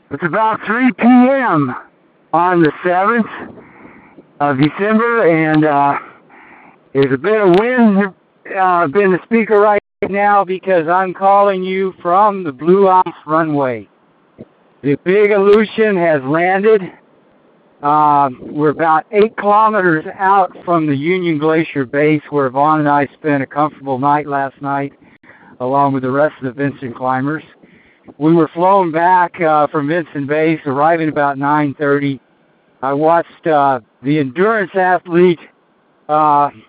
It's about 3 p.m. on the 7th of December, and there's a bit of wind in the speaker right now because I'm calling you from the Blue Ice runway. The big Aleutian has landed. We're about 8 kilometers out from the Union Glacier base where Vaughn and I spent a comfortable night last night along with the rest of the Vinson climbers. We were flown back from Vinson Base, arriving about 9:30. I watched the endurance athlete Vaughn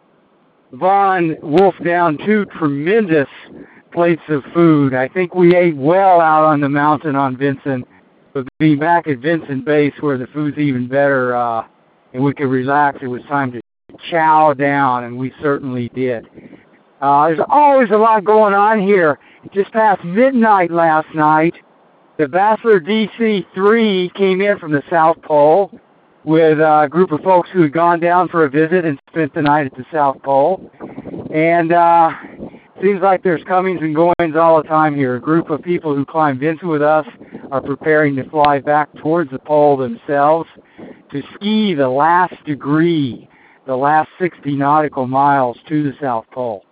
wolf down 2 tremendous plates of food. I think we ate well out on the mountain on Vinson, but being back at Vinson Base where the food's even better and we could relax, it was time to chow down, and we certainly did. There's always a lot going on here. Just past midnight last night, the Bachelor DC-3 came in from the South Pole with a group of folks who had gone down for a visit and spent the night at the South Pole. And seems like there's comings and goings all the time here. A group of people who climb Vinson with us are preparing to fly back towards the pole themselves to ski the last degree, the last 60 nautical miles to the South Pole.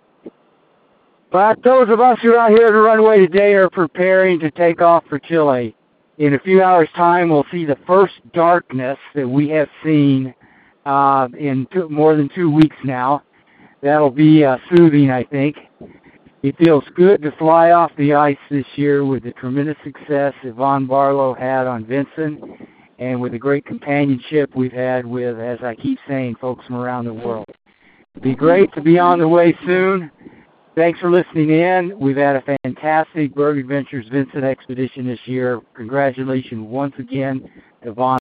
But those of us who are out here at the runway today are preparing to take off for Chile. In a few hours' time, we'll see the first darkness that we have seen in more than 2 weeks now. That'll be soothing, I think. It feels good to fly off the ice this year with the tremendous success that Vaughn Barlow had on Vinson and with the great companionship we've had with, as I keep saying, folks from around the world. It'll be great to be on the way soon. Thanks for listening in. We've had a fantastic Berg Adventures Vinson expedition this year. Congratulations once again to Vaughn